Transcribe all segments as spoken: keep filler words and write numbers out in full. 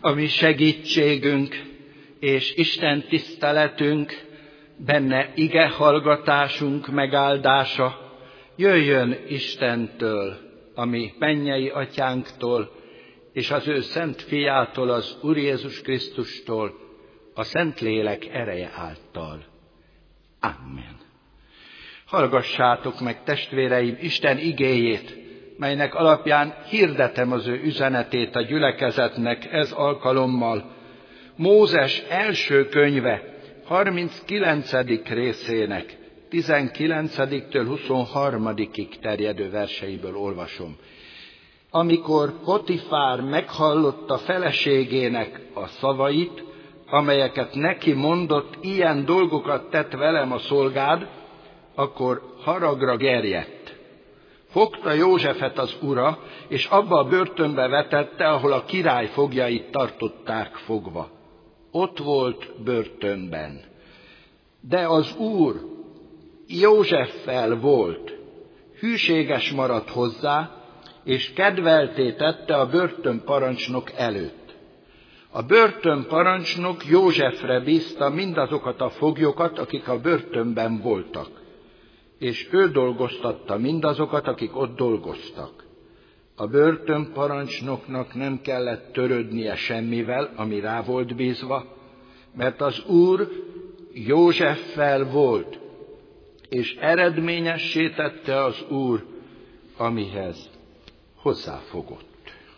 A mi segítségünk és Isten tiszteletünk, benne ige hallgatásunk megáldása jöjjön Istentől, a mi mennyei atyánktól, és az ő szent fiától, az Úr Jézus Krisztustól, a Szentlélek ereje által. Amen. Hallgassátok meg, testvéreim, Isten igéjét, melynek alapján hirdetem az ő üzenetét a gyülekezetnek ez alkalommal. Mózes első könyve, harminckilencedik részének, tizenkilencediktől huszonharmadikig terjedő verseiből olvasom. Amikor Potifár meghallotta feleségének a szavait, amelyeket neki mondott, ilyen dolgokat tett velem a szolgád, akkor haragra gerjedt. Fogta Józsefet az ura, és abba a börtönbe vetette, ahol a király foglyait tartották fogva. Ott volt börtönben. De az Úr Józseffel volt, hűséges maradt hozzá, és kedvelté tette a börtönparancsnok előtt. A börtönparancsnok Józsefre bízta mindazokat a foglyokat, akik a börtönben voltak, és ő dolgoztatta mindazokat, akik ott dolgoztak. A börtönparancsnoknak nem kellett törődnie semmivel, ami rá volt bízva, mert az Úr Józseffel volt, és eredményessé tette az Úr, amihez hozzáfogott.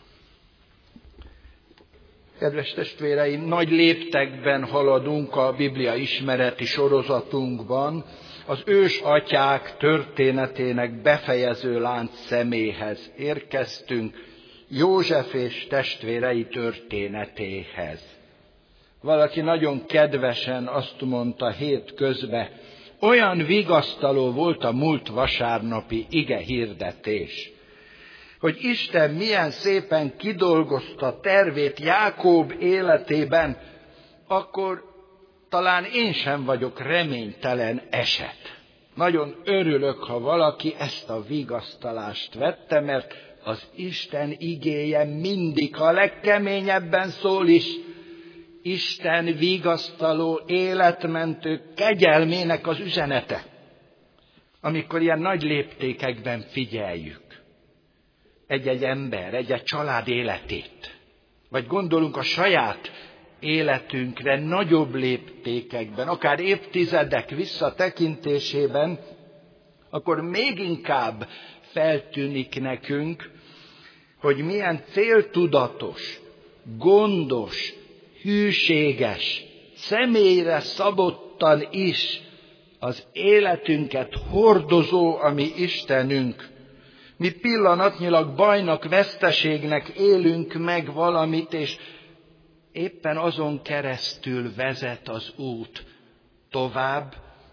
Kedves testvéreim, nagy léptekben haladunk a Biblia ismereti sorozatunkban, az ős atyák történetének befejező lánc szeméhez érkeztünk, József és testvérei történetéhez. Valaki nagyon kedvesen azt mondta hét közben, olyan vigasztaló volt a múlt vasárnapi ige hirdetés, hogy Isten milyen szépen kidolgozta tervét Jákob életében, akkor talán én sem vagyok reménytelen eset. Nagyon örülök, ha valaki ezt a vigasztalást vette, mert az Isten igéje mindig, ha a legkeményebben szól is, Isten vigasztaló, életmentő kegyelmének az üzenete. Amikor ilyen nagy léptékekben figyeljük egy-egy ember, egy-egy család életét, vagy gondolunk a saját életünkre nagyobb léptékekben, akár évtizedek visszatekintésében, akkor még inkább feltűnik nekünk, hogy milyen céltudatos, gondos, hűséges, személyre szabottan is az életünket hordozó a mi Istenünk. Mi pillanatnyilag bajnak, veszteségnek élünk meg valamit, és éppen azon keresztül vezet az út tovább.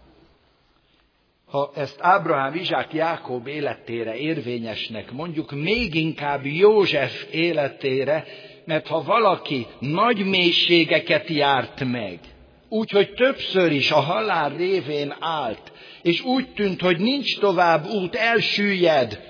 Ha ezt Ábrahám, Izsák, Jákob életére érvényesnek mondjuk, még inkább József életére, mert ha valaki nagy mélységeket járt meg, úgyhogy többször is a halál révén állt, és úgy tűnt, hogy nincs tovább út, elsüllyed,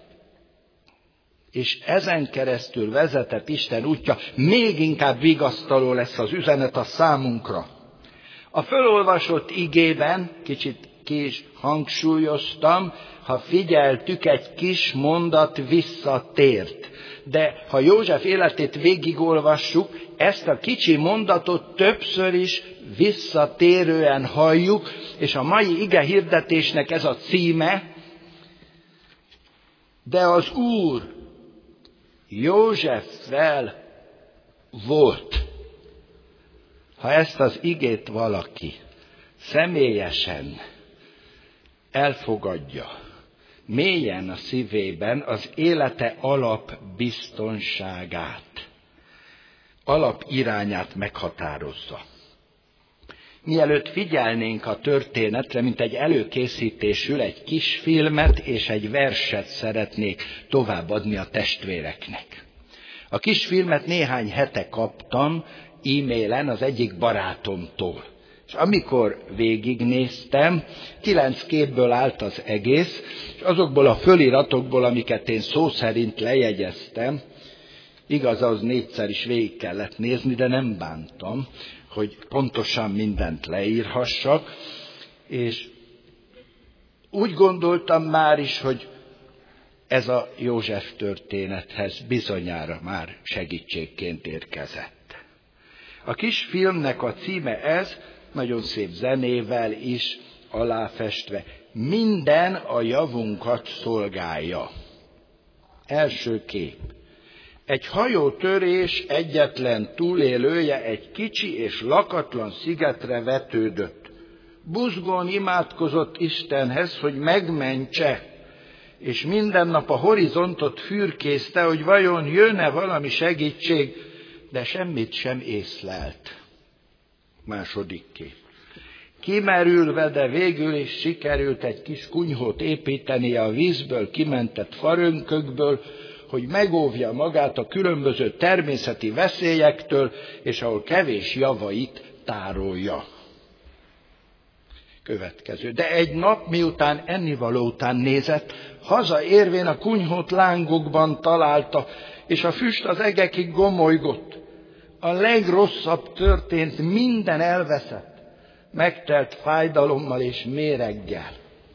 és ezen keresztül vezetett Isten útja, még inkább vigasztaló lesz az üzenet a számunkra. A fölolvasott igében, kicsit ki is hangsúlyoztam, ha figyeltük, egy kis mondat visszatért. De ha József életét végigolvassuk, ezt a kicsi mondatot többször is visszatérően halljuk, és a mai ige hirdetésnek ez a címe, de az Úr Józseffel volt. Ha ezt az igét valaki személyesen elfogadja, mélyen a szívében, az élete alapbiztonságát, alapirányát meghatározza. Mielőtt figyelnénk a történetre, mint egy előkészítésül, egy kis filmet és egy verset szeretnék továbbadni a testvéreknek. A kis filmet néhány hete kaptam e-mailen az egyik barátomtól. És amikor végignéztem, kilenc képből állt az egész, és azokból a föliratokból, amiket én szó szerint lejegyeztem, Igaz, az négyszer is végig kellett nézni, de nem bántam, hogy pontosan mindent leírhassak, és úgy gondoltam már is, hogy ez a József történethez bizonyára már segítségként érkezett. A kis filmnek a címe ez, nagyon szép zenével is aláfestve, minden a javunkat szolgálja. Első kép. Egy hajótörés egyetlen túlélője egy kicsi és lakatlan szigetre vetődött. Buzgón imádkozott Istenhez, hogy megmentse, és minden nap a horizontot fürkészte, hogy vajon jön-e valami segítség, de semmit sem észlelt. Második kép. Kimerülve, de végül is sikerült egy kis kunyhót építenie a vízből kimentett farönkökből, hogy megóvja magát a különböző természeti veszélyektől, és ahol kevés javait tárolja. Következő. De egy nap, miután ennivaló után nézett, hazaérvén a kunyhót lángokban találta, és a füst az egekig gomolygott. A legrosszabb történt, minden elveszett, megtelt fájdalommal és méreggel.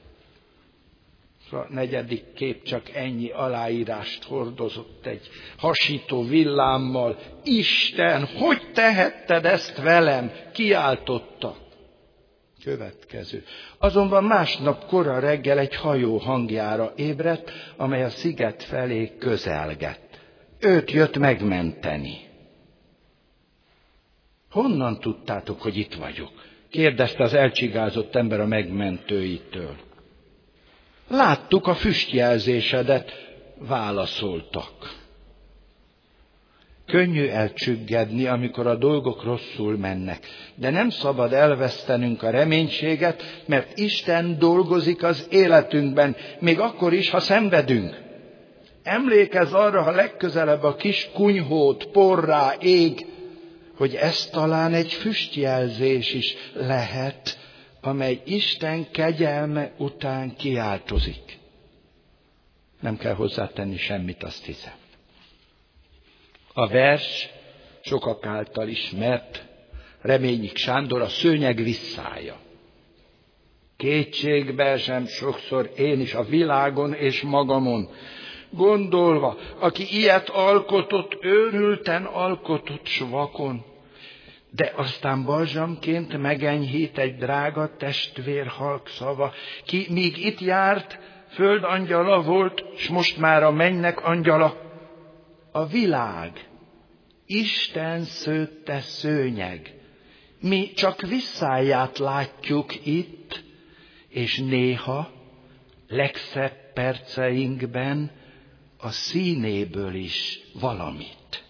A negyedik kép csak ennyi aláírást hordozott egy hasító villámmal. Isten, hogy tehetted ezt velem? Kiáltotta. Következő. Azonban másnap kora reggel egy hajó hangjára ébredt, amely a sziget felé közelgett. Őt jött megmenteni. Honnan tudtátok, hogy itt vagyok? Kérdezte az elcsigázott ember a megmentőitől. Láttuk a füstjelzésedet, válaszoltak. Könnyű elcsüggedni, amikor a dolgok rosszul mennek, de nem szabad elvesztenünk a reménységet, mert Isten dolgozik az életünkben, még akkor is, ha szenvedünk. Emlékezz arra, ha legközelebb a kis kunyhót porrá ég, hogy ez talán egy füstjelzés is lehet, amely Isten kegyelme után kiáltozik. Nem kell hozzátenni semmit, azt hiszem. A vers sokak által ismert, Reményik Sándor, a szőnyeg visszája. Kétségbe esem sokszor én is a világon és magamon, gondolva, aki ilyet alkotott, őrülten alkotott s vakon, de aztán balzsamként megenyhít egy drága testvér halk szava, ki míg itt járt, föld angyala volt, s most már a mennynek angyala. A világ Isten szőtte szőnyeg, mi csak visszáját látjuk itt, és néha legszebb perceinkben a színéből is valamit.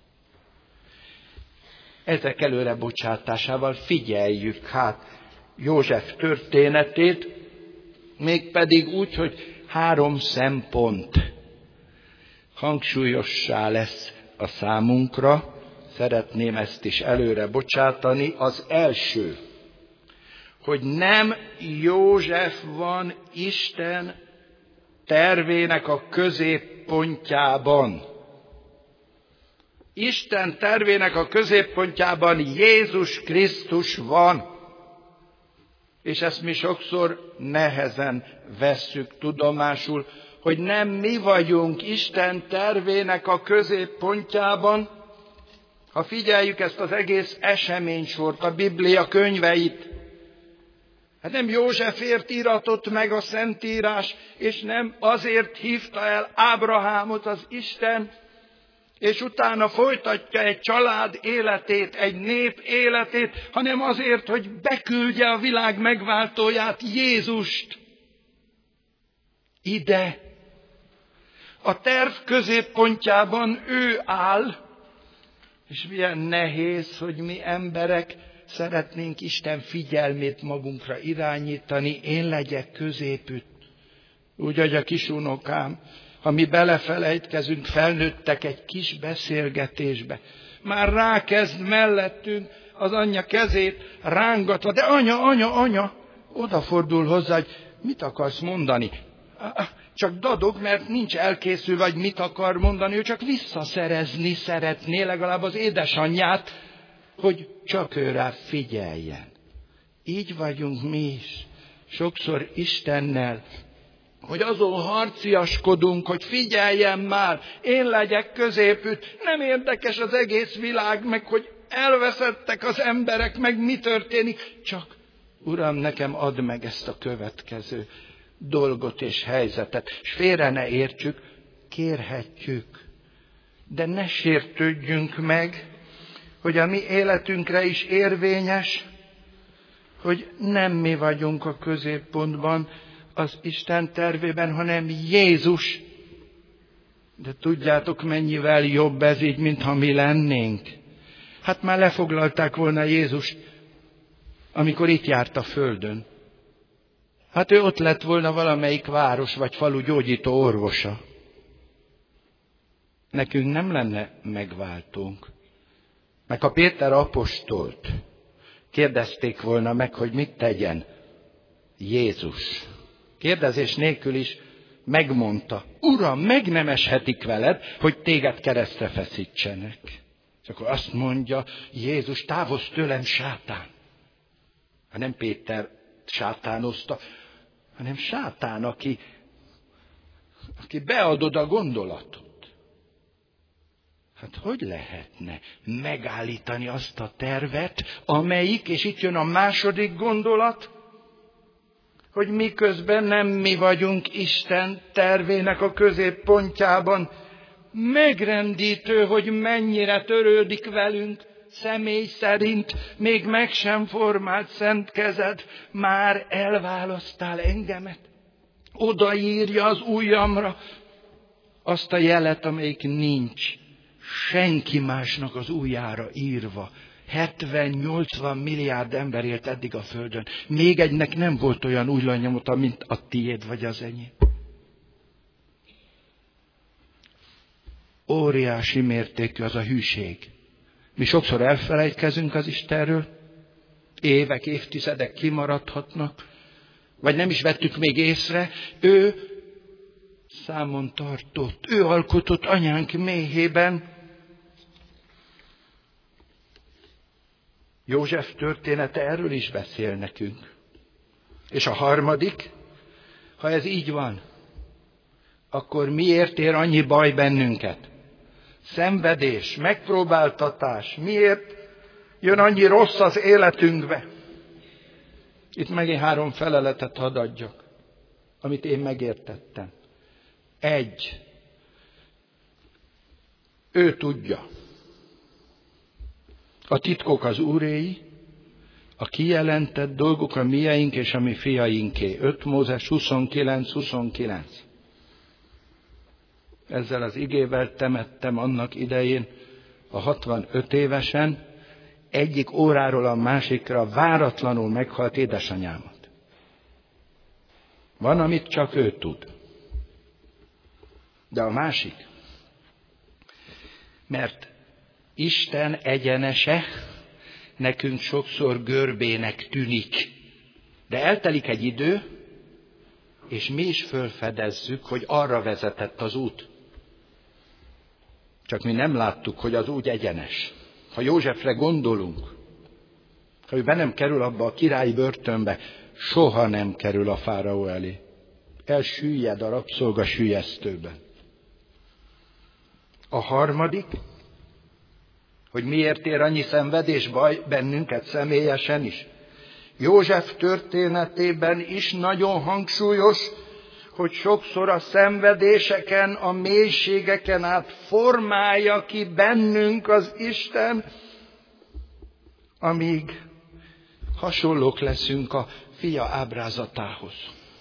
Ezek előre bocsátásával figyeljük hát József történetét, mégpedig úgy, hogy három szempont hangsúlyossá lesz a számunkra. Szeretném ezt is előre bocsátani. Az első, hogy nem József van Isten tervének a középpontjában. Isten tervének a középpontjában Jézus Krisztus van. És ezt mi sokszor nehezen vesszük tudomásul, hogy nem mi vagyunk Isten tervének a középpontjában. Ha figyeljük ezt az egész eseménysort, a Biblia könyveit, hát nem Józsefért íratott meg a Szentírás, és nem azért hívta el Ábrahámot az Isten, és utána folytatja egy család életét, egy nép életét, hanem azért, hogy beküldje a világ megváltóját, Jézust ide. A terv középpontjában ő áll, és milyen nehéz, hogy mi emberek szeretnénk Isten figyelmét magunkra irányítani, én legyek középütt. Úgy, hogy a kisunokám, ha mi belefelejtkezünk, felnőttek egy kis beszélgetésbe, már rákezd mellettünk az anyja kezét rángatva, de anya, anya, anya, odafordul hozzá, hogy mit akarsz mondani? csak dadog, mert nincs elkészül, vagy mit akar mondani, ő csak visszaszerezni szeretné legalább az édesanyját, hogy csak őrá figyeljen. Így vagyunk mi is, sokszor Istennel, hogy azon harciaskodunk, hogy figyeljen már, én legyek középütt, nem érdekes az egész világ, meg hogy elveszettek az emberek, meg mi történik, csak Uram, nekem add meg ezt a következő dolgot és helyzetet, és félre ne értsük, kérhetjük, de ne sértődjünk meg, hogy a mi életünkre is érvényes, hogy nem mi vagyunk a középpontban az Isten tervében, hanem Jézus. De tudjátok, mennyivel jobb ez így, mintha mi lennénk. Hát már lefoglalták volna Jézust, amikor itt járt a földön. Hát ő ott lett volna valamelyik város vagy falu gyógyító orvosa. Nekünk nem lenne megváltónk. Meg ha Péter apostolt kérdezték volna meg, hogy mit tegyen, Jézus kérdezés nélkül is megmondta, Uram, meg nem eshetik veled, hogy téged keresztre feszítsenek. És akkor azt mondja Jézus, távozz tőlem, sátán. Ha nem Péter sátánozta, hanem sátán, aki, aki beadod a gondolatot. Hát hogy lehetne megállítani azt a tervet, amelyik, és itt jön a második gondolat, hogy miközben nem mi vagyunk Isten tervének a középpontjában, megrendítő, hogy mennyire törődik velünk, személy szerint, még meg sem formált szent kezed, már elválasztál engemet. Odaírja az ujjamra azt a jelet, amelyik nincs senki másnak az ujjára írva. hetven-nyolcvan milliárd ember élt eddig a földön. Még egynek nem volt olyan ujjanyomata, mint a tiéd vagy az enyém. Óriási mértékű az a hűség. Mi sokszor elfelejtkezünk az Istenről, évek, évtizedek kimaradhatnak, vagy nem is vettük még észre, ő számon tartott, ő alkotott anyánk méhében. József története erről is beszél nekünk. És a harmadik, ha ez így van, akkor miért ér annyi baj bennünket? Szenvedés, megpróbáltatás, miért jön annyi rossz az életünkbe? Itt megint három feleletet hadd adjak, amit én megértettem. Egy, ő tudja. A titkok az Úréi, a kijelentett dolgok a mieink és a mi fiainké. öt Mózes huszonkilenc huszonkilenc. Ezzel az igével temettem annak idején a hatvanöt évesen, egyik óráról a másikra váratlanul meghalt édesanyámat. Van, amit csak ő tud. De a másik, mert Isten egyenese nekünk sokszor görbének tűnik. De eltelik egy idő, és mi is fölfedezzük, hogy arra vezetett az út. Csak mi nem láttuk, hogy az úgy egyenes. Ha Józsefre gondolunk, ha ő be nem kerül abba a királyi börtönbe, soha nem kerül a fáraó elé. Elsüllyed a rabszolga süllyesztőben. A harmadik, hogy miért ér annyi szenvedés, baj bennünket személyesen is. József történetében is nagyon hangsúlyos, hogy sokszor a szenvedéseken, a mélységeken át formálja ki bennünk az Isten, amíg hasonlók leszünk a fia ábrázatához.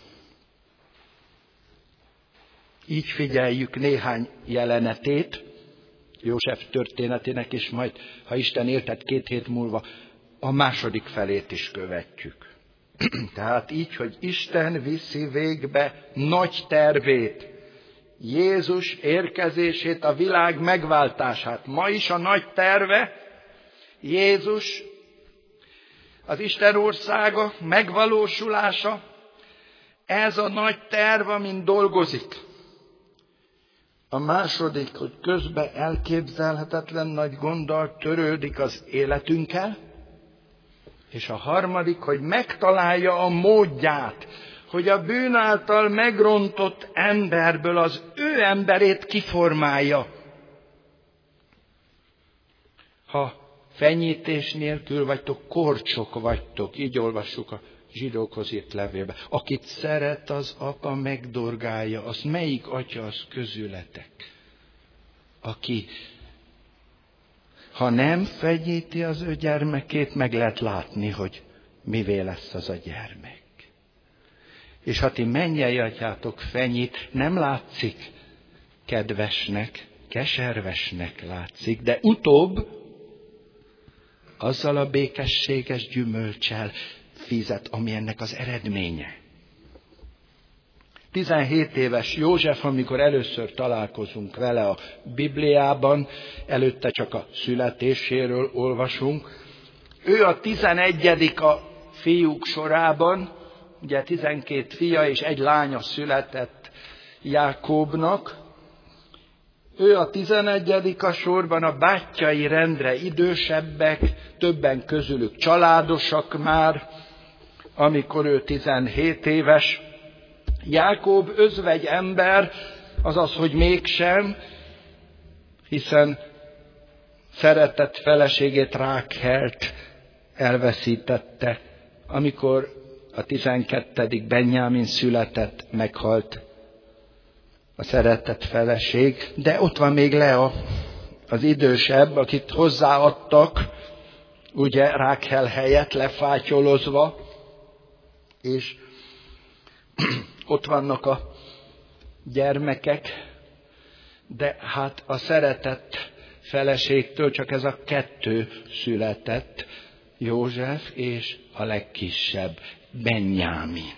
Így figyeljük néhány jelenetét József történetének, és majd, ha Isten éltet két hét múlva, a második felét is követjük. Tehát így, hogy Isten viszi végbe nagy tervét, Jézus érkezését, a világ megváltását. Ma is a nagy terve, Jézus, az Isten országa megvalósulása, Ez a nagy terv, amin dolgozik. A második, hogy közben elképzelhetetlen nagy gonddal törődik az életünkkel. És a harmadik, hogy megtalálja a módját, hogy a bűn által megrontott emberből az ő emberét kiformálja. Ha fenyítés nélkül vagytok, korcsok vagytok, így olvassuk a zsidókhoz írt levélbe. Akit szeret az apa, megdorgálja, az melyik atya az közületek? Aki, ha nem fenyíti az ő gyermekét, meg lehet látni, hogy mivé lesz az a gyermek. És ha ti mennyei atyátok fenyít, nem látszik kedvesnek, keservesnek látszik, de utóbb azzal a békességes gyümölccsel fizet, ami ennek az eredménye. tizenhét éves József, amikor először találkozunk vele a Bibliában, előtte csak a születéséről olvasunk. Ő a tizenegyedik a fiúk sorában, ugye tizenkét fia és egy lánya született Jákóbnak. Ő a tizenegyedik a sorban, a bátyjai rendre idősebbek, többen közülük családosak már, amikor ő tizenhét éves. Jákob özvegy ember, azaz, hogy mégsem, hiszen szeretett feleségét Rákhelt elveszítette, amikor a tizenkettedik Benjámin született, meghalt a szeretett feleség, de ott van még Lea, az idősebb, akit hozzáadtak, ugye Rákhel helyett lefátyolozva, és ott vannak a gyermekek, de hát a szeretett feleségtől csak ez a kettő született, József és a legkisebb, Benjámin.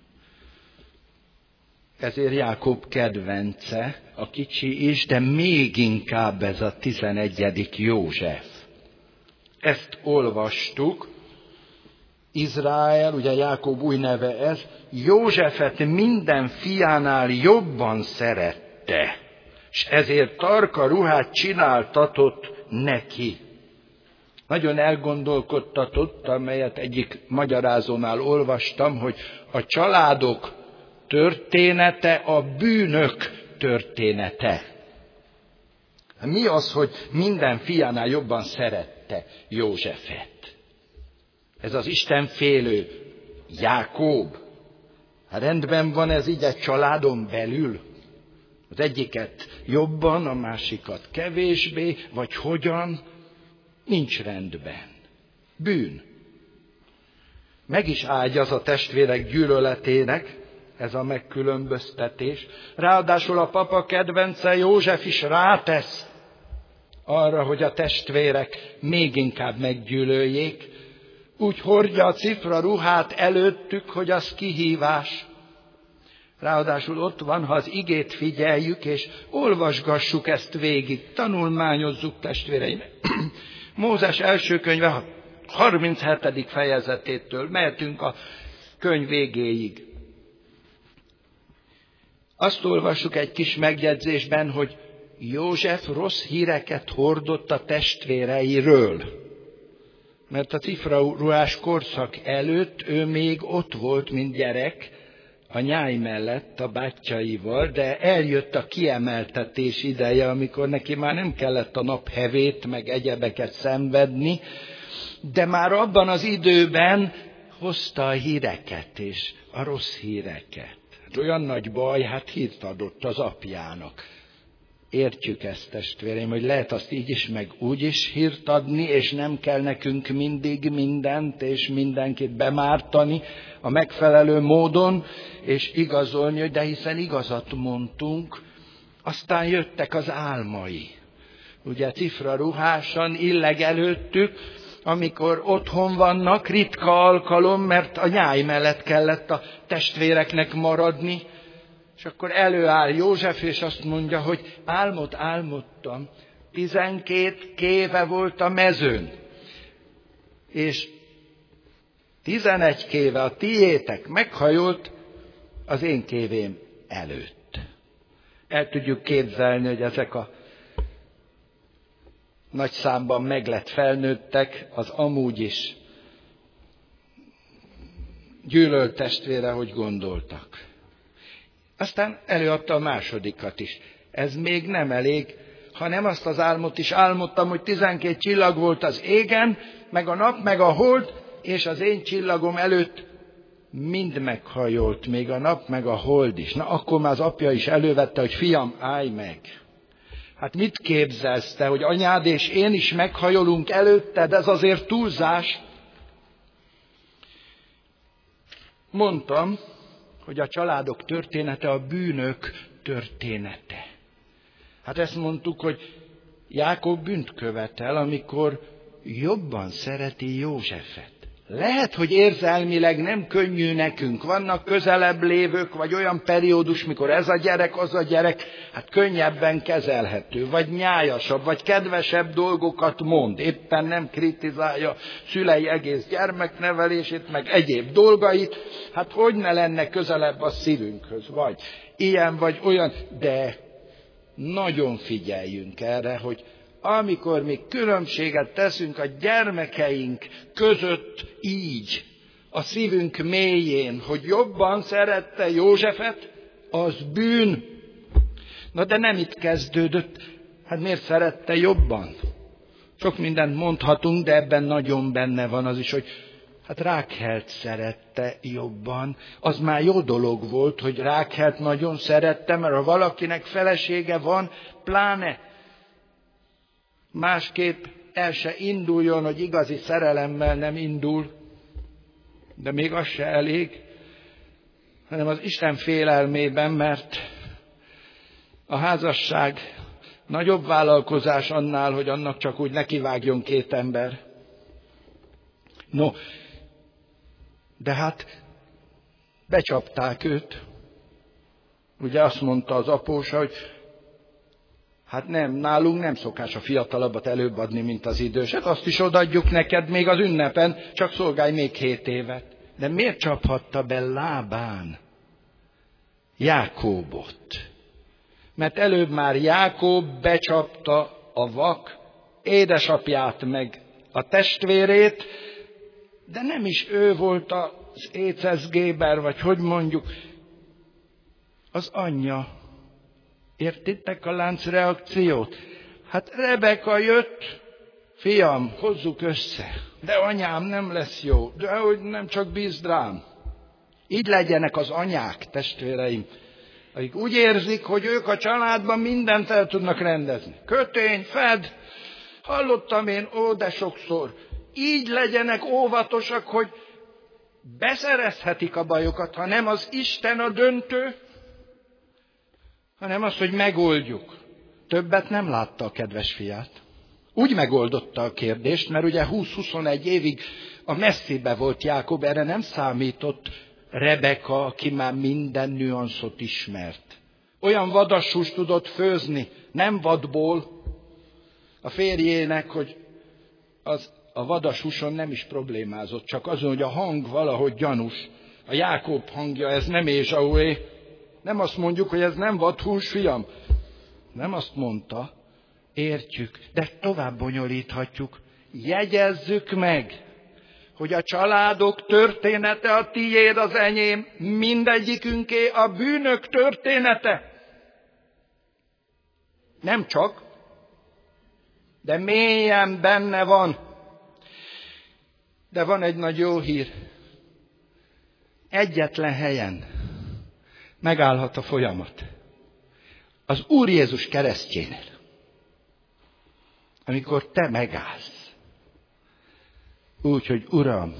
Ezért Jákob kedvence, a kicsi is, de még inkább ez a tizenegyedik József. Ezt olvastuk, Izrael, ugye Jákob új neve ez, Józsefet minden fiánál jobban szerette, és ezért tarka ruhát csináltatott neki. Nagyon elgondolkodtatott, amelyet egyik magyarázónál olvastam, hogy a családok története a bűnök története. Mi az, hogy minden fiánál jobban szerette Józsefet? Ez az istenfélő Jákob. Hát rendben van ez így egy családon belül? Az egyiket jobban, a másikat kevésbé, vagy hogyan? Nincs rendben. Bűn. Meg is ágyaz a testvérek gyűlöletének, ez a megkülönböztetés. Ráadásul a papa kedvence József is rátesz arra, hogy a testvérek még inkább meggyűlöljék. Úgy hordja a cifra ruhát előttük, hogy az kihívás. Ráadásul ott van, ha az igét figyeljük, és olvasgassuk ezt végig, tanulmányozzuk, testvéreim. Mózes első könyve harminchetedik fejezetétől mehetünk a könyv végéig. Azt olvassuk egy kis megjegyzésben, hogy József rossz híreket hordott a testvéreiről. Mert a cifraruhás korszak előtt ő még ott volt, mint gyerek, a nyáj mellett a bátyjaival, de eljött a kiemeltetés ideje, amikor neki már nem kellett a nap hevét, meg egyebeket szenvedni, de már abban az időben hozta a híreket és a rossz híreket. Hát olyan nagy baj, hát hírt adott az apjának. Értjük ezt, testvéreim, hogy lehet azt így is, meg úgy is hírt adni, és nem kell nekünk mindig mindent, és mindenkit bemártani a megfelelő módon, és igazolni, hogy de hiszen igazat mondtunk, aztán jöttek az álmai. Ugye cifra ruhásan illeg előttük, amikor otthon vannak, ritka alkalom, mert a nyáj mellett kellett a testvéreknek maradni, és akkor előáll József, és azt mondja, hogy álmot álmodtam, tizenkét kéve volt a mezőn, és tizenegy kéve a tiétek meghajolt az én kévém előtt. El tudjuk képzelni, hogy ezek a nagy számban meglett felnőttek, az amúgy is gyűlölt testvére, hogy gondoltak. Aztán előadta a másodikat is. Ez még nem elég, hanem azt az álmot is álmodtam, hogy tizenkét csillag volt az égen, meg a nap, meg a hold, és az én csillagom előtt mind meghajolt, még a nap, meg a hold is. Na, akkor már az apja is elővette, hogy fiam, állj meg. Hát mit képzelsz te, hogy anyád és én is meghajolunk előtted, ez azért túlzás. Mondtam, hogy a családok története a bűnök története. Hát ezt mondtuk, hogy Jákob bűnt követel, amikor jobban szereti Józsefet. Lehet, hogy érzelmileg nem könnyű nekünk. Vannak közelebb lévők, vagy olyan periódus, mikor ez a gyerek, az a gyerek, hát könnyebben kezelhető, vagy nyájasabb, vagy kedvesebb dolgokat mond. Éppen nem kritizálja szülei egész gyermeknevelését, meg egyéb dolgait. Hát hogy ne lenne közelebb a szívünkhöz, vagy ilyen, vagy olyan. De nagyon figyeljünk erre, hogy amikor mi különbséget teszünk a gyermekeink között így, a szívünk mélyén, hogy jobban szerette Józsefet, az bűn. Na de nem itt kezdődött. Hát miért szerette jobban? Sok mindent mondhatunk, de ebben nagyon benne van az is, hogy hát Rákhelt szerette jobban. Az már jó dolog volt, hogy Rákhelt nagyon szerette, mert ha valakinek felesége van, pláne másképp el se induljon, hogy igazi szerelemmel nem indul, de még az se elég, hanem az Isten félelmében, mert a házasság nagyobb vállalkozás annál, hogy annak csak úgy nekivágjon két ember. No, de hát becsapták őt. Ugye azt mondta az apósa, hogy hát nem, nálunk nem szokás a fiatalabbat előbb adni, mint az időset. Azt is odaadjuk neked még az ünnepen, csak szolgálj még hét évet. De miért csaphatta be Lábán Jákóbot? Mert előbb már Jákob becsapta a vak édesapját meg a testvérét, de nem is ő volt az éceszgéber, vagy hogy mondjuk, az anyja. Értitek a láncreakciót? Hát Rebeka jött, fiam, hozzuk össze. De anyám, nem lesz jó. De hogy nem, csak bízd rám. Így legyenek az anyák, testvéreim, akik úgy érzik, hogy ők a családban mindent el tudnak rendezni. Kötény, fed, hallottam én, ó, de sokszor. Így legyenek óvatosak, hogy beszerezhetik a bajokat, ha nem az Isten a döntő, hanem az, hogy megoldjuk. Többet nem látta a kedves fiát. Úgy megoldotta a kérdést, mert ugye húsz-huszonegy évig a messzibe volt Jákob, erre nem számított Rebeka, aki már minden nüanszot ismert. Olyan vadassús tudott főzni, nem vadból a férjének, hogy az a vadashúson nem is problémázott, csak azon, hogy a hang valahogy gyanús. A Jákob hangja, ez nem Ézsaué. Nem azt mondjuk, hogy ez nem vadhús, fiam. Nem azt mondta. Értjük, de tovább bonyolíthatjuk. Jegyezzük meg, hogy a családok története a tiéd, az enyém, mindegyikünké a bűnök története. Nem csak, de mélyen benne van. De van egy nagy jó hír. Egyetlen helyen megállhat a folyamat. Az Úr Jézus keresztjénél. Amikor te megállsz. Úgy, hogy Uram,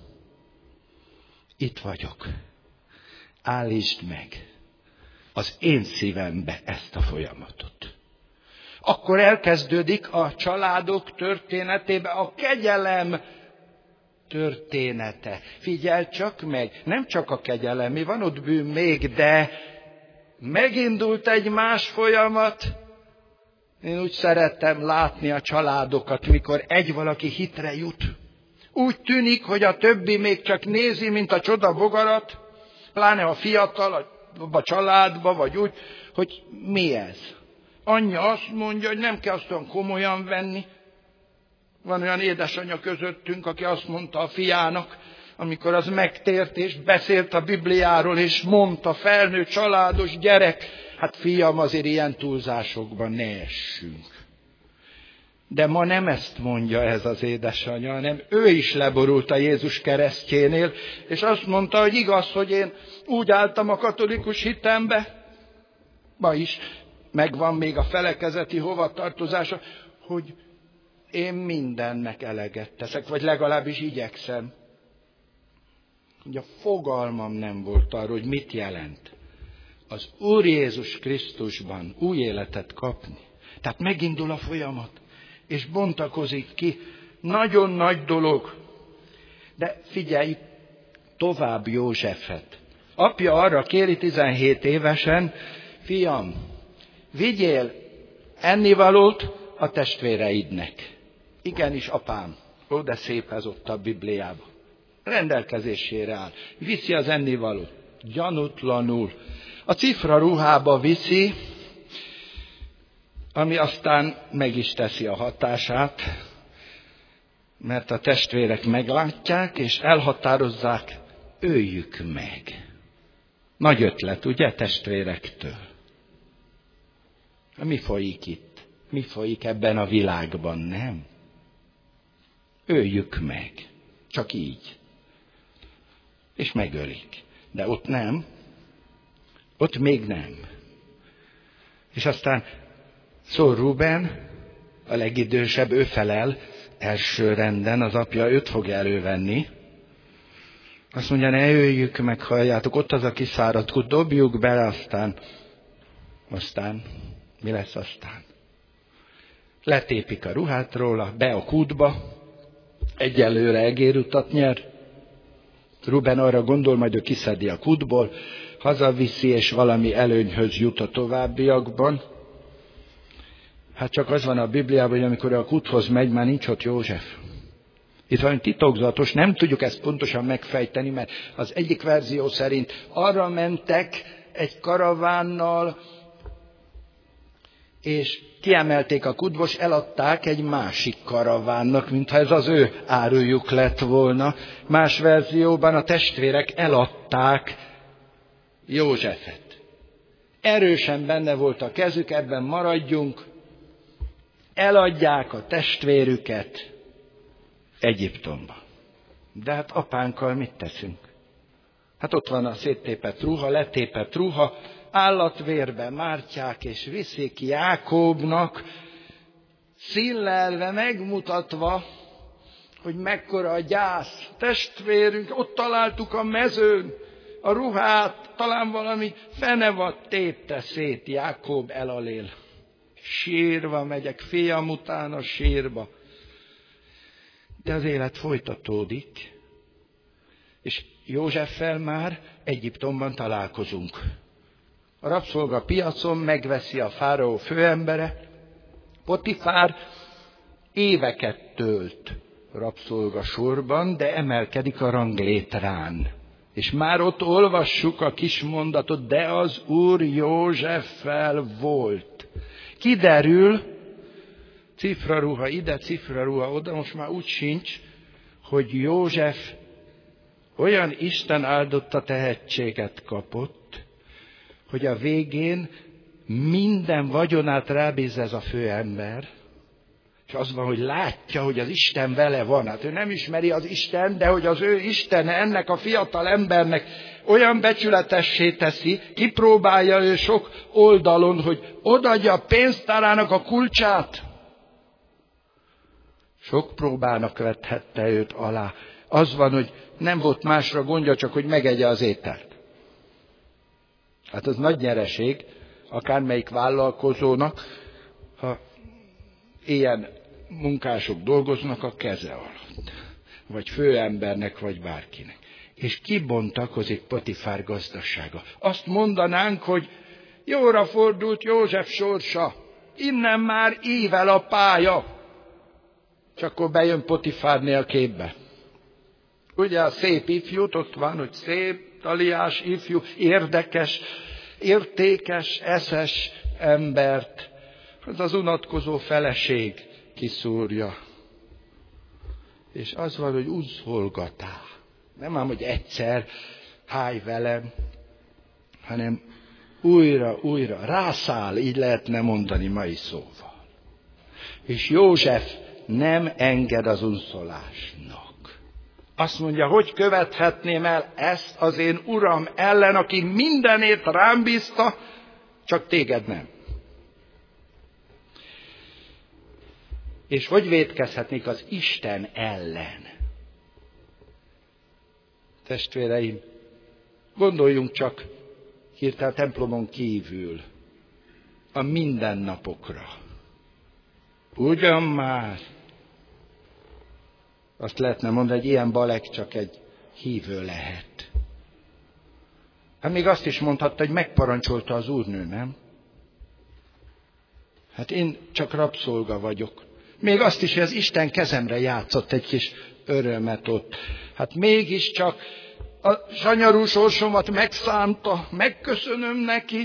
itt vagyok. Állítsd meg az én szívembe ezt a folyamatot. Akkor elkezdődik a családok történetébe a kegyelem története. Figyelj csak meg, nem csak a kegyelem, mi van ott bűn még, de megindult egy más folyamat. Én úgy szerettem látni a családokat, mikor egy valaki hitre jut. Úgy tűnik, hogy a többi még csak nézi, mint a csoda bogarat, Pláne a fiatal, a családba, vagy úgy, hogy mi ez. Anyja azt mondja, hogy nem kell azt olyan komolyan venni. Van olyan édesanyja közöttünk, aki azt mondta a fiának, amikor az megtért és beszélt a Bibliáról, és mondta, felnőtt családos gyerek, hát fiam, azért ilyen túlzásokban ne essünk. De ma nem ezt mondja ez az édesanyja, hanem ő is leborult a Jézus keresztjénél, és azt mondta, hogy igaz, hogy én úgy álltam a katolikus hitembe, ma is megvan még a felekezeti hovatartozása, hogy én mindennek eleget teszek, vagy legalábbis igyekszem. Hogy a fogalmam nem volt arról, hogy mit jelent az Úr Jézus Krisztusban új életet kapni. Tehát megindul a folyamat, és bontakozik ki. Nagyon nagy dolog. De figyelj tovább Józsefet. Apja arra kéri tizenhét évesen, fiam, vigyél ennivalót a testvéreidnek. Igenis, apám, ó, de szép ez ott a Bibliában. Rendelkezésére áll. Viszi az ennivalót. Gyanútlanul. A cifra ruhába viszi, ami aztán meg is teszi a hatását, mert a testvérek meglátják, és elhatározzák, öljük meg. Nagy ötlet, ugye, testvérektől? Mi folyik itt? Mi folyik ebben a világban, nem? Öljük meg. Csak így. És megölik. De ott nem. Ott még nem. És aztán szól Ruben, a legidősebb, ő felel első renden, az apja őt fogja elővenni. Azt mondja, ne öljük meg, halljátok, ott az a kiszáradt kút, dobjuk bele, aztán, aztán, mi lesz aztán? Letépik a ruhát róla, be a kútba, egyelőre egérutat nyer. Ruben arra gondol, majd ő kiszedi a kútból, hazaviszi, és valami előnyhöz jut a továbbiakban. Hát csak az van a Bibliában, hogy amikor a kúthoz megy, már nincs ott József. Itt valami titokzatos, nem tudjuk ezt pontosan megfejteni, mert az egyik verzió szerint arra mentek egy karavánnal, és kiemelték a kútból, és eladták egy másik karavánnak, mintha ez az ő árujuk lett volna. Más verzióban a testvérek eladták Józsefet. Erősen benne volt a kezük, ebben maradjunk. Eladják a testvérüket Egyiptomba. De hát apánkkal mit teszünk? Hát ott van a széttépett ruha, letépett ruha, állatvérbe mártják, és viszik Jákóbnak, színlelve, megmutatva, hogy mekkora a gyász. Testvérünk, ott találtuk a mezőn a ruhát, talán valami fenevad tépte szét, Jákób elalél. Sírva megyek, fiam után a sírba. De az élet folytatódik, és Józseffel már Egyiptomban találkozunk. A rabszolga piacon megveszi a fáraó főembere, Potifár éveket tölt rabszolga sorban, de emelkedik a ranglétrán. És már ott olvassuk a kis mondatot, de az Úr Józseffel volt. Kiderül, cifraruha ide, cifraruha oda, most már úgy sincs, hogy József olyan Isten áldotta tehetséget kapott, hogy a végén minden vagyonát rábíz ez a főember, és az van, hogy látja, hogy az Isten vele van. Hát ő nem ismeri az Isten, de hogy az ő Istene ennek a fiatal embernek olyan becsületessé teszi, kipróbálja ő sok oldalon, hogy odaadja a pénztárának a kulcsát. Sok próbának vethette őt alá. Az van, hogy nem volt másra gondja, csak hogy megegye az ételt. Hát az nagy nyereség, akármelyik vállalkozónak, ha ilyen munkások dolgoznak a keze alatt. Vagy főembernek, vagy bárkinek. És kibontakozik Potifár gazdasága. Azt mondanánk, hogy jóra fordult József sorsa. Innen már ível a pálya. És akkor bejön Potifárnél képbe. Ugye a szép ifjút ott van, hogy szép, italiás, ifjú, érdekes, értékes, eszes embert az az unatkozó feleség kiszúrja. És az van, hogy uzholgatál. Nem ám, hogy egyszer háj velem, hanem újra, újra rászáll, így lehetne mondani mai szóval. És József nem enged az unszolásnak. Azt mondja, hogy követhetném el ezt az én uram ellen, aki mindenét rám bízta, csak téged nem. És hogy vétkezhetnék az Isten ellen? Testvéreim, gondoljunk csak hirtelen templomon kívül a mindennapokra. Ugyan már azt lehetne mondani, hogy ilyen balek csak egy hívő lehet. Hát még azt is mondhatta, hogy megparancsolta az úrnő, nem? Hát én csak rabszolga vagyok. Még azt is, hogy az Isten kezemre játszott egy kis örömet ott. Hát mégiscsak a sanyarú sorsomat megszánta, megköszönöm neki.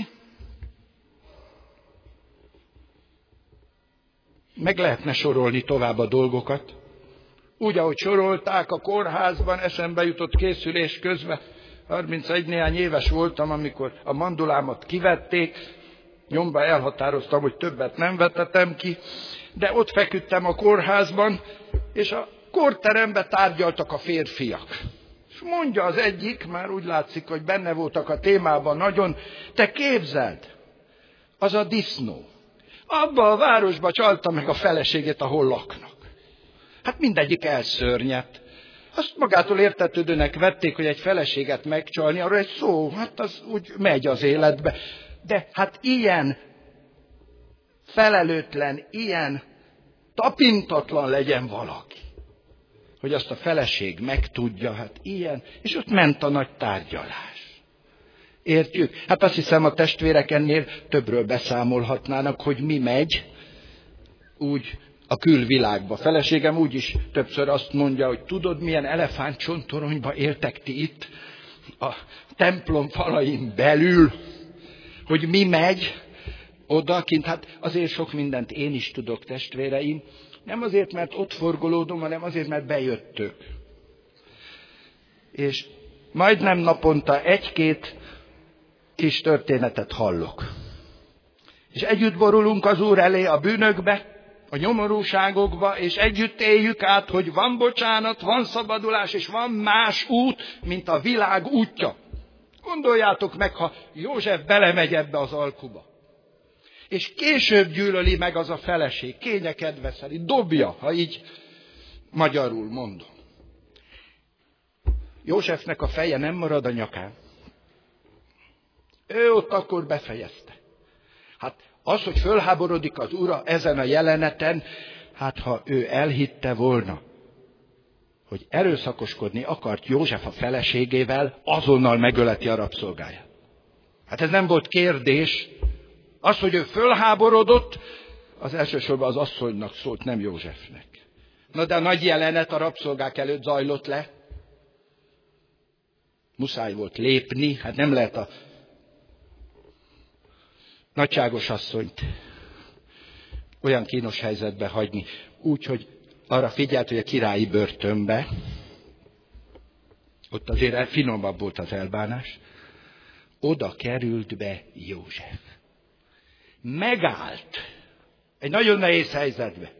Meg lehetne sorolni tovább a dolgokat. Úgy, ahogy sorolták a kórházban, eszembe jutott készülés közben. harmincegy néhány éves voltam, amikor a mandulámat kivették. Nyomba elhatároztam, hogy többet nem vetetem ki. De ott feküdtem a kórházban, és a kórteremben tárgyaltak a férfiak. És mondja az egyik, már úgy látszik, hogy benne voltak a témában nagyon, te képzeld, az a disznó. Abba a városba csalta meg a feleségét, ahol laknak. Hát mindegyik elszörnyedt. Azt magától értetődőnek vették, hogy egy feleséget megcsalni, arra egy szó, hát az úgy megy az életbe. De hát ilyen felelőtlen, ilyen tapintatlan legyen valaki, hogy azt a feleség megtudja, hát ilyen, és ott ment a nagy tárgyalás. Értjük? Hát azt hiszem, a testvérek ennél többről beszámolhatnának, hogy mi megy úgy a külvilágba. Feleségem úgy is többször azt mondja, hogy tudod, milyen elefántcsontoronyba éltek ti itt a templom falain belül, hogy mi megy odakint. Hát azért sok mindent én is tudok, testvéreim. Nem azért, mert ott forgolódom, hanem azért, mert bejöttök. És majdnem naponta egy-két kis történetet hallok. És együtt borulunk az Úr elé a bűnökbe, a nyomorúságokba, és együtt éljük át, hogy van bocsánat, van szabadulás, és van más út, mint a világ útja. Gondoljátok meg, ha József belemegy ebbe az alkuba. És később gyűlöli meg az a feleség, kényekedve szerint, dobja, ha így magyarul mondom. Józsefnek a feje nem marad a nyakán. Ő ott akkor befejezte. Hát az, hogy fölháborodik az ura ezen a jeleneten, hát ha ő elhitte volna, hogy erőszakoskodni akart József a feleségével, azonnal megöleti a rabszolgáját. Hát ez nem volt kérdés. Az, hogy ő fölháborodott, az elsősorban az asszonynak szólt, nem Józsefnek. Na de a nagy jelenet a rabszolgák előtt zajlott le. Muszáj volt lépni, hát nem lehet a nagyságos asszonyt olyan kínos helyzetbe hagyni. Úgy, hogy arra figyelt, hogy a királyi börtönbe, ott azért finomabb volt az elbánás, oda került be József. Megállt egy nagyon nehéz helyzetbe.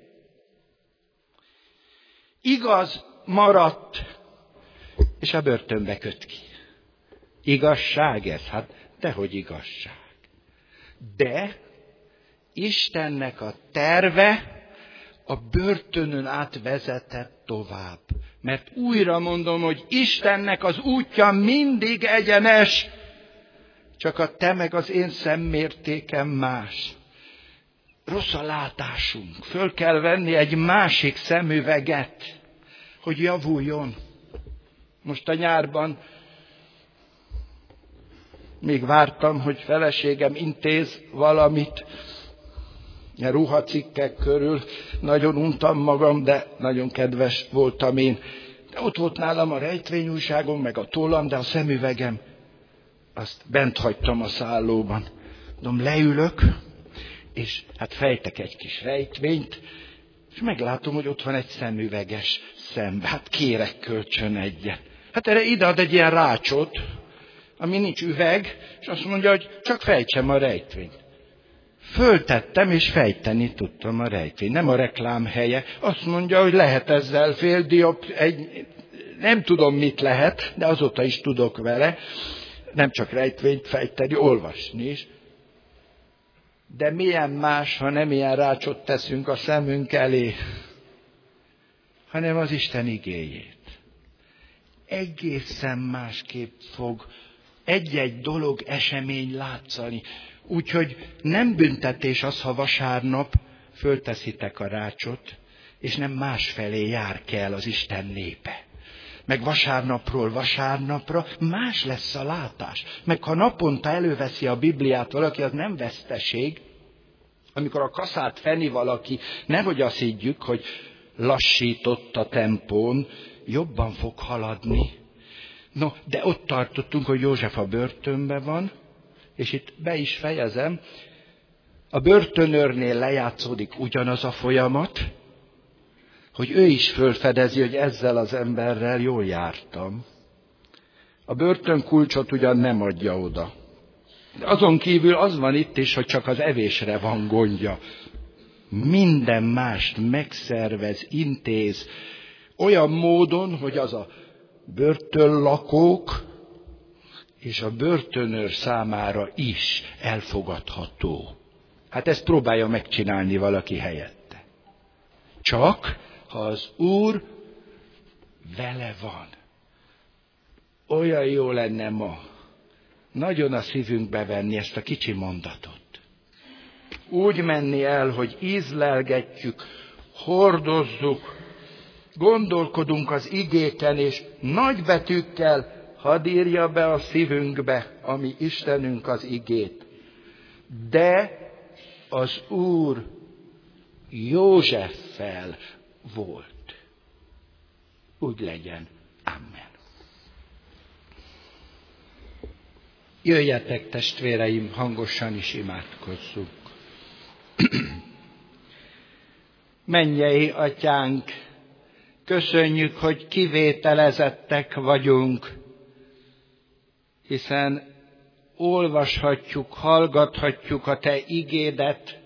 Igaz maradt, és a börtönbe köt ki. Igazság ez? Hát dehogy igazság. De Istennek a terve a börtönön át vezetett tovább. Mert újra mondom, hogy Istennek az útja mindig egyenes, csak a te meg az én szemmértékem más. Rossz a látásunk. Föl kell venni egy másik szemüveget, hogy javuljon. Most a nyárban még vártam, hogy feleségem intéz valamit, a ruhacikkek körül. Nagyon untam magam, de nagyon kedves voltam én. De ott volt nálam a rejtvényújságom, meg a tollam, de a szemüvegem azt bent hagytam a szállóban. Mondom, leülök, és hát fejtek egy kis rejtvényt, és meglátom, hogy ott van egy szemüveges szembe. Hát kérek kölcsön egyet. Hát erre idead egy ilyen rácsot, ami nincs üveg, és azt mondja, hogy csak fejtsem a rejtvényt. Föltettem, és fejteni tudtam a rejtvényt. Nem a reklám helye. Azt mondja, hogy lehet ezzel fél diop, egy, nem tudom mit lehet, de azóta is tudok vele. Nem csak rejtvényt fejteni, olvasni is. De milyen más, ha nem ilyen rácsot teszünk a szemünk elé, hanem az Isten igéjét. Egészen másképp fog egy-egy dolog, esemény látszani. Úgyhogy nem büntetés az, ha vasárnap fölteszitek a rácsot, és nem másfelé jár kell az Isten népe. Meg vasárnapról vasárnapra más lesz a látás. Meg ha naponta előveszi a Bibliát valaki, az nem veszteség. Amikor a kaszát feni valaki, nehogy azt higgyük, hogy lassított a tempón, jobban fog haladni. No, de ott tartottunk, hogy József a börtönben van, és itt be is fejezem, a börtönőrnél lejátszódik ugyanaz a folyamat, hogy ő is fölfedezi, hogy ezzel az emberrel jól jártam. A börtönkulcsot ugyan nem adja oda. De azon kívül az van itt is, hogy csak az evésre van gondja. Minden mást megszervez, intéz, olyan módon, hogy az a börtönlakók és a börtönőr számára is elfogadható. Hát ezt próbálja megcsinálni valaki helyette. Csak, ha az Úr vele van. Olyan jó lenne ma nagyon a szívünkbe venni ezt a kicsi mondatot. Úgy menni el, hogy ízlelgetjük, hordozzuk, gondolkodunk az igéken, és nagybetűkkel hadd írja be a szívünkbe, ami Istenünk az igét. De az Úr Józseffel volt. Úgy legyen. Amen. Jöjjetek, testvéreim, hangosan is imádkozzunk. Mennyei Atyánk, köszönjük, hogy kivételezettek vagyunk, hiszen olvashatjuk, hallgathatjuk a Te igédet,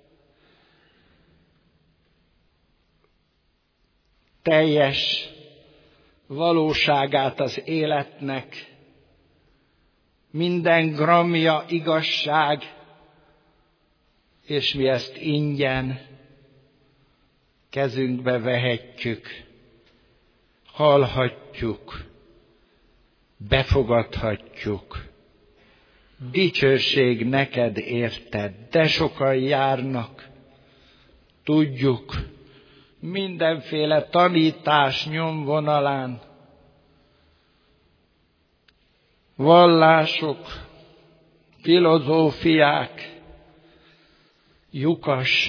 teljes valóságát az életnek, minden gramja igazság, és mi ezt ingyen kezünkbe vehetjük, hallhatjuk, befogadhatjuk. Dicsőség neked érted, de sokan járnak, tudjuk, mindenféle tanítás nyomvonalán, vallások, filozófiák, lyukas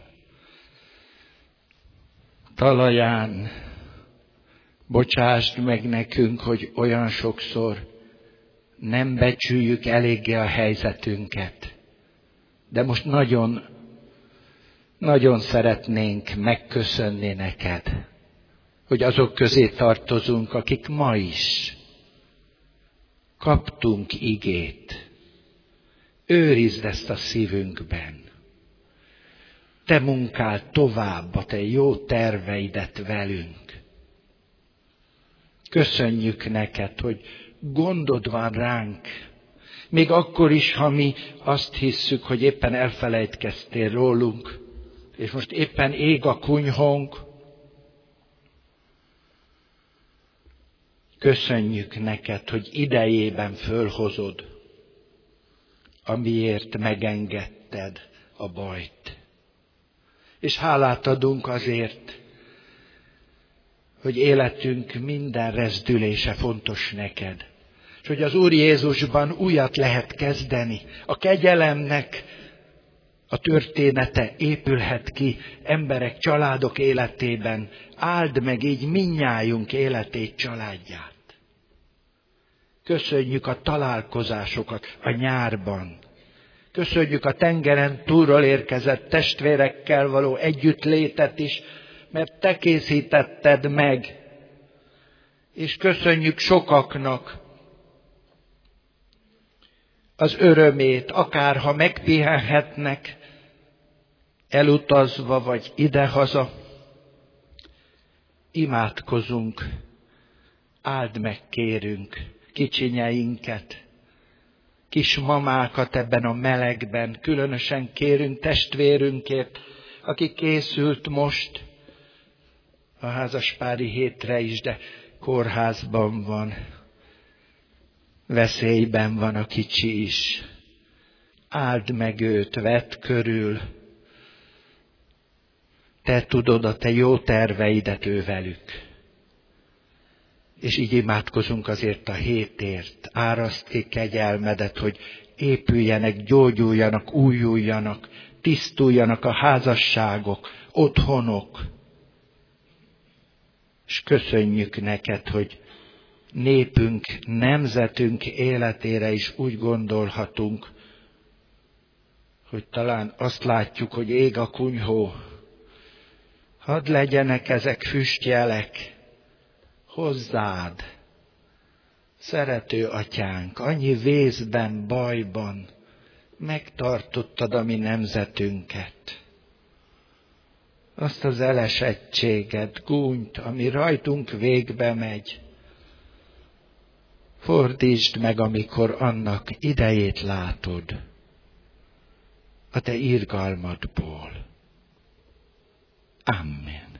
talaján. Bocsásd meg nekünk, hogy olyan sokszor nem becsüljük eléggé a helyzetünket. De most nagyon, nagyon szeretnénk megköszönni neked, hogy azok közé tartozunk, akik ma is kaptunk igét. Őrizd ezt a szívünkben. Te munkál tovább a te jó terveidet velünk. Köszönjük neked, hogy gondod van ránk. Még akkor is, ha mi azt hisszük, hogy éppen elfelejtkeztél rólunk, és most éppen ég a kunyhónk. Köszönjük neked, hogy idejében fölhozod, amiért megengedted a bajt. És hálát adunk azért, hogy életünk minden rezdülése fontos neked. És hogy az Úr Jézusban újat lehet kezdeni. A kegyelemnek a története épülhet ki emberek, családok életében. Áld meg így mindnyájunk életét, családját. Köszönjük a találkozásokat a nyárban. Köszönjük a tengeren túlról érkezett testvérekkel való együttlétet is, mert te készítetted meg. És köszönjük sokaknak az örömét, akárha megpihenhetnek, elutazva vagy idehaza. Imádkozunk, áld meg, kérünk, kicsinyeinket, kis mamákat ebben a melegben, különösen kérünk testvérünkért, aki készült most a házaspári hétre is, de kórházban van, veszélyben van a kicsi is. Áld meg őt, vedd körül, te tudod a te jó terveidet ővelük. És így imádkozunk azért a hétért, áraszt ki kegyelmedet, hogy épüljenek, gyógyuljanak, újuljanak, tisztuljanak a házasságok, otthonok. És köszönjük neked, hogy népünk, nemzetünk életére is úgy gondolhatunk, hogy talán azt látjuk, hogy ég a kunyhó. Hadd legyenek ezek füstjelek hozzád, szerető atyánk, annyi vészben, bajban megtartottad a mi nemzetünket. Azt az elesettséget, gúnyt, ami rajtunk végbe megy, fordítsd meg, amikor annak idejét látod, a te irgalmadból. Amen.